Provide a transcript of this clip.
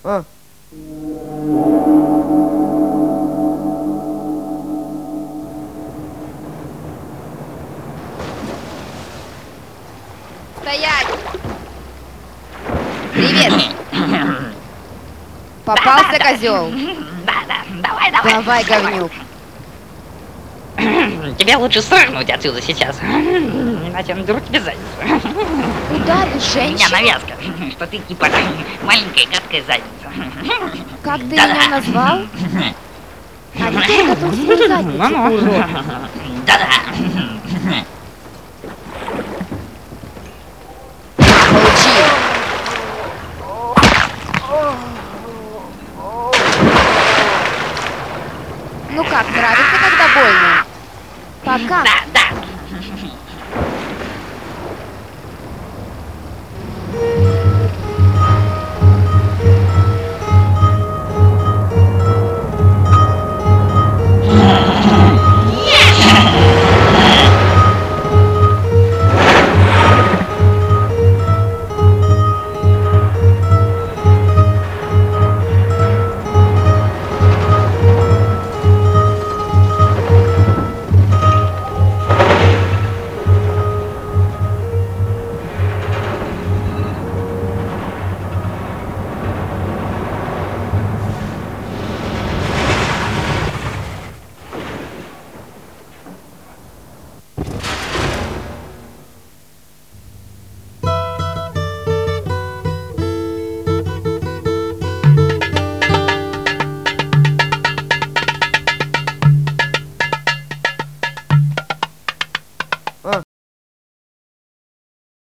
А. Стоять! Привет! Попался, козел? Да, давай, давай. Давай, говнюк. Тебе лучше срыгнуть отсюда сейчас, иначе я надеру тебе задницу. Ударишь У меня женщину? навязка, что ты типа маленькая гадкая задница. Как ты меня назвал? А теперь готов свою задницу, урод. Да-да. Получи. Ну как, нравится, когда больно? Пока. Да.